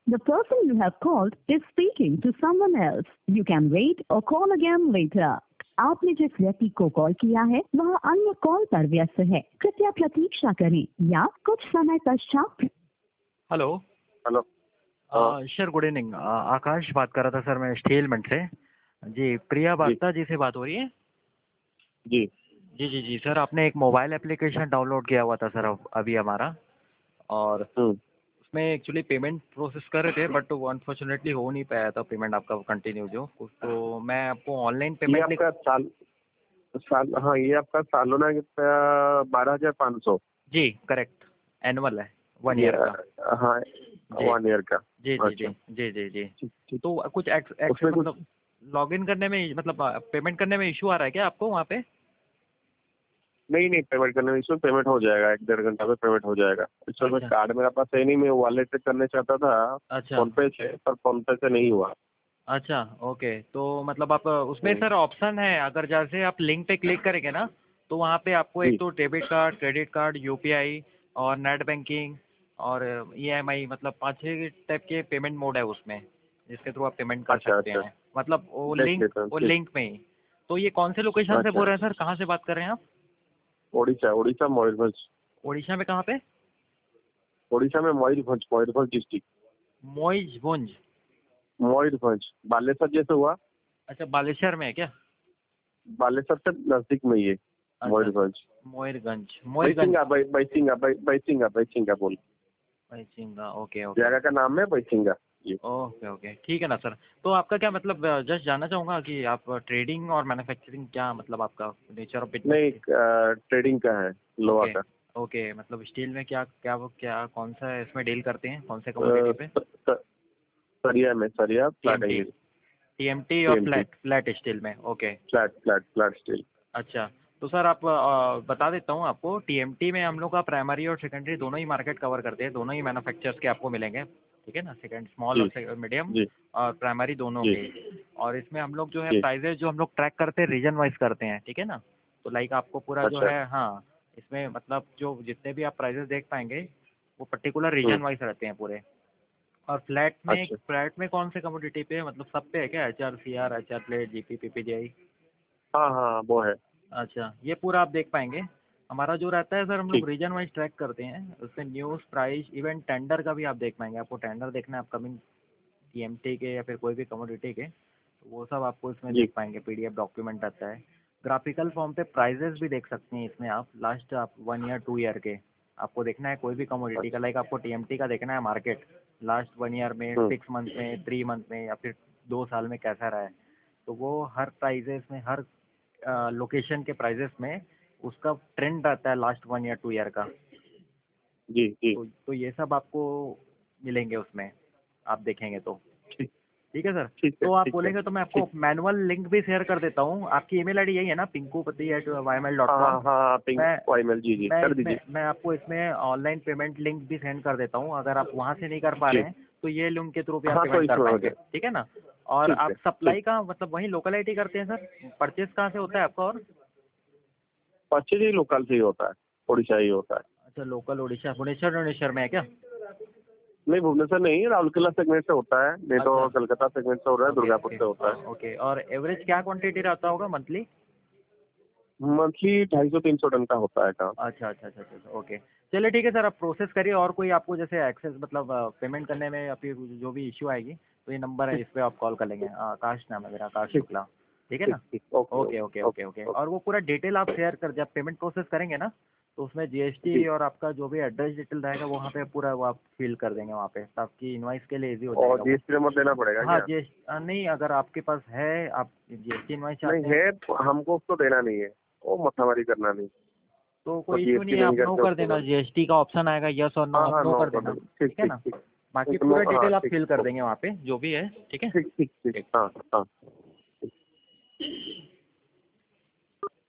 The person you have called is speaking to someone else. You can wait or call again later. आपने जिस व्यक्ति को call किया है वह अन्य कॉल पर व्यस्त है, कृपया प्रतीक्षा करें या कुछ समय पश्चात। Hello. Hello. Sir good evening, Akash बात कर रहा था सर, मैं स्टीलमेंट से। जी, प्रिया बागता जी से बात हो रही है? जी जी जी जी सर, आपने एक मोबाइल एप्लीकेशन डाउनलोड किया हुआ था सर अभी हमारा, और उसमें एक्चुअली पेमेंट प्रोसेस कर रहे थे बट अनफॉर्चुनेटली हो नहीं पाया था पेमेंट आपका कंटिन्यू जो। तो मैं आपको ऑनलाइन पेमेंट ये आपका साल हाँ, ये आपका सालाना कितना? 12,500। जी करेक्ट, एनुअल है, 1 ईयर का। हाँ, 1 ईयर का। जी जी जी जी जी जी। तो कुछ मतलब लॉगिन करने में, मतलब पेमेंट करने में इशू आ रहा है क्या आपको वहाँ पे? नहीं, पेमेंट करने में इसमें पेमेंट हो जाएगा, 1-1.5 घंटा में पेमेंट हो जाएगा। इसमें अच्छा। कार्ड मेरे पास है नहीं, मैं वॉलेट से करने चाहता था। अच्छा। फोन पे से, पर फोन पे से नहीं हुआ। अच्छा ओके, तो मतलब आप उसमें सर ऑप्शन है, अगर जैसे आप लिंक पे क्लिक करेंगे ना तो वहाँ पे आपको एक तो debit card, credit card, UPI और नेट बैंकिंग और ईएमआई, मतलब 5-6 टाइप के पेमेंट मोड है उसमें, जिसके थ्रू आप पेमेंट कर सकते हैं। मतलब वो लिंक में ही। तो ये कौन से लोकेशन से बोल रहे हैं सर, कहाँ से बात कर रहे हैं आप? उड़ीसा मयूरभंज। उड़ीसा में कहाँ पे? उड़ीसा में मयूरभंज डिस्ट्रिक्ट। मयूरभंज बालेश्वर जैसे हुआ। अच्छा, बालेश्वर में है क्या? बालेश्वर से नजदीक में ही है। मयूरभंज। बैसिंगा बोल। Baisinga, okay okay. जगह का नाम है बैसिंगा। ओके ओके, ठीक है ना सर। तो आपका क्या मतलब, जस्ट जानना चाहूँगा कि आप ट्रेडिंग और मैन्युफैक्चरिंग, क्या मतलब आपका नेचर ऑफ बिजनेस? नहीं, ट्रेडिंग का है, लोहा का। ओके, मतलब स्टील में क्या क्या क्या कौन सा इसमें डील करते हैं, कौन से कमोडिटी पे? सरिया फ्लैट टीएमटी और फ्लैट स्टील में। Okay, flat steel. अच्छा, तो सर आप बता देता हूँ आपको, टीएमटी में हम लोग का प्राइमरी और सेकेंडरी दोनों ही मार्केट कवर करते हैं, दोनों ही मैन्युफैक्चरर्स के आपको मिलेंगे, ठीक है ना। सेकेंड स्मॉल और मीडियम और प्राइमरी दोनों के। और इसमें हम लोग जो है प्राइजेज जो हम लोग ट्रैक करते हैं रीजन वाइज करते हैं, ठीक है ना। तो लाइक आपको पूरा जो है, हाँ, इसमें मतलब जो जितने भी आप प्राइजेस देख पाएंगे वो पर्टिकुलर रीजन वाइज रहते हैं पूरे। और फ्लैट में कौन से कमोडिटी पे, मतलब सब पे है क्या? HR, CR, HR plate, GP, PPGI? हाँ वो है। अच्छा, ये पूरा आप देख पाएंगे। हमारा जो रहता है सर, हम लोग रीजन वाइज ट्रैक करते हैं, उसमें न्यूज़, प्राइस, इवन टेंडर का भी आप देख पाएंगे। आपको टेंडर देखना है अपकमिंग टीएमटी के या फिर कोई भी कमोडिटी के, तो वो सब आपको इसमें देख पाएंगे। पीडीएफ डॉक्यूमेंट आता है। ग्राफिकल फॉर्म पे प्राइजेस भी देख सकते हैं इसमें आप, लास्ट आप 1 ईयर 2 ईयर के आपको देखना है कोई भी कमोडिटी का। लाइक आपको टीएमटी का देखना है मार्केट लास्ट 1 ईयर में, 6 मंथ में, 3 मंथ में या फिर 2 साल में कैसा रहा है। तो वो हर प्राइजेस में, हर लोकेशन के प्राइजेस में उसका ट्रेंड रहता है लास्ट 1 ईयर 2 ईयर का। जी। तो ये सब आपको मिलेंगे उसमें, आप देखेंगे तो। ठीक है सर। तो आप बोलेंगे तो मैं आपको मैनुअल लिंक भी शेयर कर देता हूँ। आपकी ईमेल आईडी यही है ना, pinkupati@yml.com? मैं आपको इसमें ऑनलाइन पेमेंट लिंक भी सेंड कर देता हूँ। अगर आप वहाँ से नहीं कर पा रहे हैं तो ये लिंक के थ्रू भी आप पेमेंट कर पाएंगे, ठीक है ना। और आप सप्लाई का मतलब वहीं लोकलिटी करते हैं सर? परचेज कहाँ से होता है आपका? और परचेज ही लोकल से ही होता है, उड़ीसा ही होता है। अच्छा, लोकल उड़ीसा, भुवनेश्वर में है क्या? नहीं, भुवनेश्वर नहीं, राउरकेला सेगमेंट से होता है, नहीं तो कलकत्ता सेगमेंट से हो रहा है, दुर्गापुर से होता है। ओके, और एवरेज क्या क्वांटिटी रहता होगा मंथली? 250-300 टन का होता है काम। अच्छा, ओके, चलिए ठीक है सर, आप प्रोसेस करिए। और कोई आपको जैसे एक्सेस मतलब पेमेंट करने में या फिर जो भी इश्यू आएगी तो ये नंबर है, इस पर आप कॉल कर लेंगे। आकाश नाम है मेरा, आकाश शुक्ला, ठीक है ना। ओके। और वो पूरा डिटेल आप शेयर कर, जब पेमेंट प्रोसेस करेंगे ना तो उसमें जीएसटी और आपका जो भी एड्रेस डिटेल रहेगा वहाँ पे पूरा वो आप फिल कर देंगे वहाँ पे, ताकि इनवाइस के लिए इजी हो जाएगा। जीएसटी नंबर देना पड़ेगा? हाँ, जीएसटी नहीं, अगर आपके पास है, आप जीएसटी इनवाइस चाहते नहीं है, हमको उसको देना नहीं है, वो माथामारी करना नहीं। तो कोई इशू नहीं है, आप नो कर देना। जीएसटी का ऑप्शन आएगा, यस और नो, आप नो कर देना, ठीक है ना। बाकी पूरा डिटेल आप फिल कर देंगे वहाँ पे जो भी है, ठीक है। ठीक। हाँ।